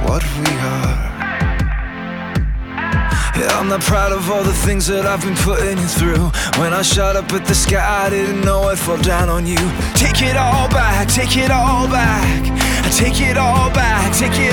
what we are. Yeah, I'm not proud of all the things that I've been putting you through. When I shot up at the sky, I didn't know I'd fall down on you. Take it all back, take it all back. I take it all back, take it